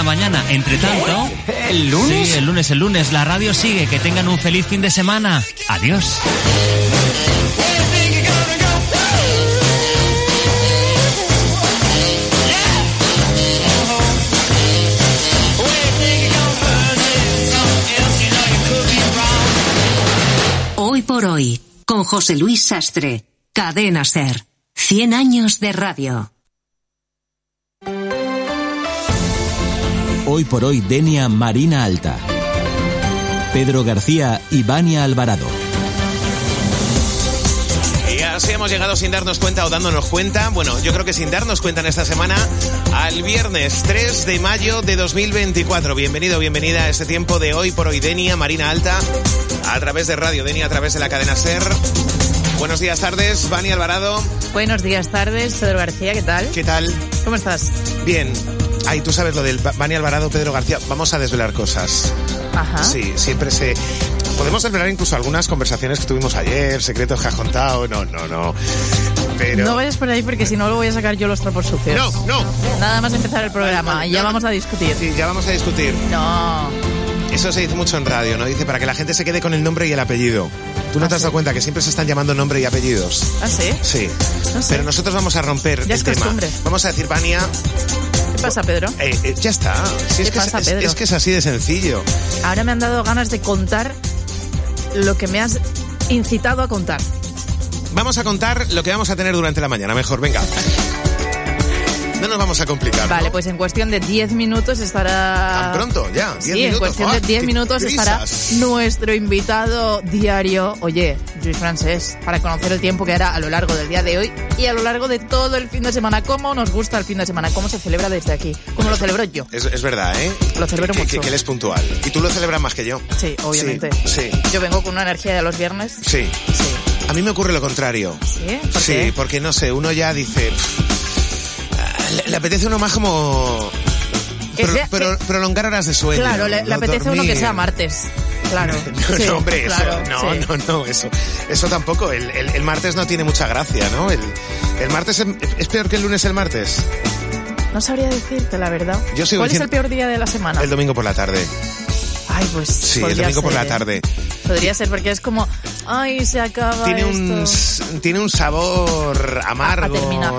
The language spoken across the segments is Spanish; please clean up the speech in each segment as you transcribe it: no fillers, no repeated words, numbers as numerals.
la mañana. Entre tanto... ¿El lunes? Sí, el lunes. La radio sigue. Que tengan un feliz fin de semana. Adiós. Hoy por hoy, con José Luis Sastre, Cadena SER, 100 años de radio. Hoy por hoy, Denia Marina Alta. Pedro García y Vania Alvarado. Y así hemos llegado sin darnos cuenta o dándonos cuenta, bueno, yo creo que sin darnos cuenta en esta semana, al viernes 3 de mayo de 2024. Bienvenido, bienvenida a este tiempo de Hoy por hoy, Denia Marina Alta, a través de Radio Denia, a través de la cadena SER. Buenos días, tardes, Vania Alvarado. Buenos días, tardes, Pedro García, ¿qué tal? ¿Qué tal? ¿Cómo estás? Bien. Ay, tú sabes lo del Vania Alvarado, Pedro García. Vamos a desvelar cosas. Ajá. Sí, siempre se... Podemos desvelar incluso algunas conversaciones que tuvimos ayer, secretos que has contado. No. Pero... No vayas por ahí porque si no lo voy a sacar yo los trapos sucios. No. Nada más empezar el programa. Vale, ya vamos a discutir. Sí, ya vamos a discutir. No. Eso se dice mucho en radio, ¿no? Dice para que la gente se quede con el nombre y el apellido. ¿Tú no te has dado cuenta que siempre se están llamando nombre y apellidos? ¿Ah, sí? Sí. No sé. Pero nosotros vamos a romper Ya el es tema. costumbre. Vamos a decir, Vania... ¿Qué pasa, Pedro? Ya está. Si ¿Qué pasa, Pedro? Es que es así de sencillo. Ahora me han dado ganas de contar lo que me has incitado a contar. Vamos a contar lo que vamos a tener durante la mañana. Mejor, venga. No nos vamos a complicar. Vale, ¿no? pues en cuestión de 10 minutos estará... ¿Tan pronto? Ya, 10 minutos. Sí, en cuestión de 10 minutos estará nuestro invitado diario, oye, Lluís Francés, para conocer el tiempo que hará a lo largo del día de hoy y a lo largo de todo el fin de semana. ¿Cómo nos gusta el fin de semana? ¿Cómo se celebra desde aquí? ¿Cómo lo celebro yo? Es verdad, ¿eh? Lo celebro mucho. Que él es puntual. Y tú lo celebras más que yo. Sí, obviamente. Sí. Yo vengo con una energía de los viernes. Sí. Sí. A mí me ocurre lo contrario. ¿Sí? ¿Por Sí, qué? porque no sé, uno ya dice... Le apetece uno más como... prolongar horas de sueño. Claro, le apetece dormir. uno que sea martes. Claro. Sí, no, hombre, claro, no, eso tampoco. El martes no tiene mucha gracia, ¿no? El martes es peor que el lunes el martes. No sabría decirte la verdad. ¿Cuál es el peor día de la semana? El domingo por la tarde. Ay, pues sí, el domingo por la tarde. Podría ser porque es como, ay, se acaba Tiene un sabor amargo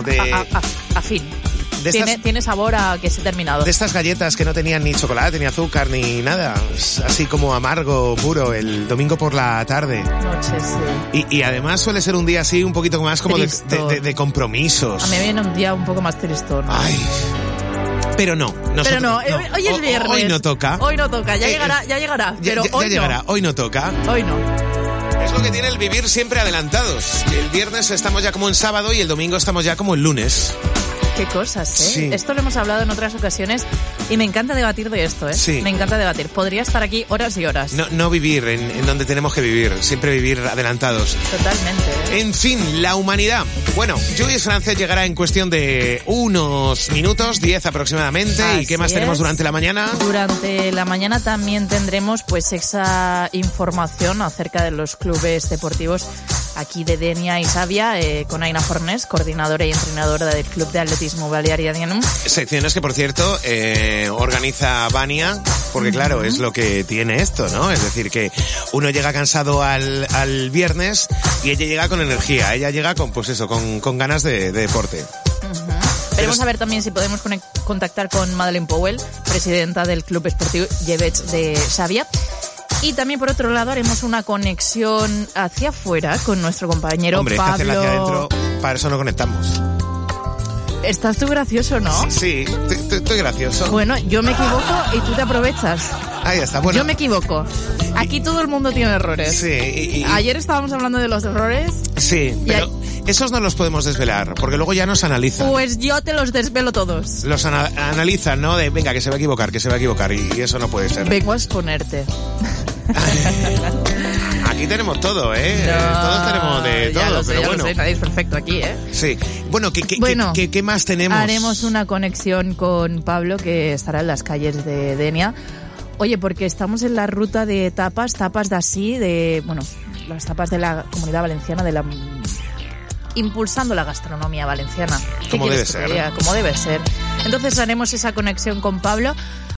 a fin. Tiene sabor a que se ha terminado. De estas galletas que no tenían ni chocolate, ni azúcar, ni nada. Así como amargo, puro, el domingo por la tarde. Noche, sí. Y además suele ser un día así un poquito más como de compromisos. A mí me viene un día un poco más tristón. Ay... Pero no. Hoy es viernes. Hoy no toca. Ya llegará. Pero hoy llegará. No. Hoy no toca. Hoy no. Es lo que tiene el vivir siempre adelantados. El viernes estamos ya como en sábado y el domingo estamos ya como en lunes. Qué cosas, ¿eh? Sí. Esto lo hemos hablado en otras ocasiones y me encanta debatir de esto, ¿eh? Sí. Me encanta debatir. Podría estar aquí horas y horas. No vivir en donde tenemos que vivir. Siempre vivir adelantados. Totalmente, ¿eh? En fin, la humanidad. Bueno, Lluís Francés llegará en cuestión de unos minutos, 10 aproximadamente. Así ¿Y qué más tenemos durante la mañana? Durante la mañana también tendremos pues esa información acerca de los clubes deportivos aquí de Denia y Savia, con Aina Fornés, coordinadora y entrenadora del Club de Atletismo Balear y Adianum. Secciones que, por cierto, organiza Vania, porque claro, es lo que tiene esto, ¿no? Es decir, que uno llega cansado al viernes y ella llega con energía, ella llega con, pues eso, con ganas de deporte. Veremos a ver también si podemos contactar con Madeleine Powell, presidenta del Club Esportiu Llevets de Savia. Y también, por otro lado, haremos una conexión hacia afuera con nuestro compañero Pablo. Pablo. Hacia adentro, para eso no conectamos. Estás tú gracioso, ¿no? Sí, estoy gracioso. Bueno, yo me equivoco y tú te aprovechas. Ahí está, bueno. Yo me equivoco. Aquí todo el mundo tiene errores. Sí. Ayer estábamos hablando de los errores. Sí, pero esos no los podemos desvelar, porque luego ya nos analizan. Pues yo te los desvelo todos. Los analizan, ¿no? De, venga, que se va a equivocar, y eso no puede ser. Vengo a exponerte. Aquí tenemos todo, ¿eh? No, todos tenemos de todo, lo sé, pero ya bueno. Lo sé, nadie es perfecto aquí, ¿eh? Sí. Bueno, ¿qué más tenemos? Haremos una conexión con Pablo, que estará en las calles de Denia. Oye, porque estamos en la ruta de tapas de así, las tapas de la Comunidad Valenciana, impulsando la gastronomía valenciana. Como debe ser. Como debe ser. Entonces haremos esa conexión con Pablo.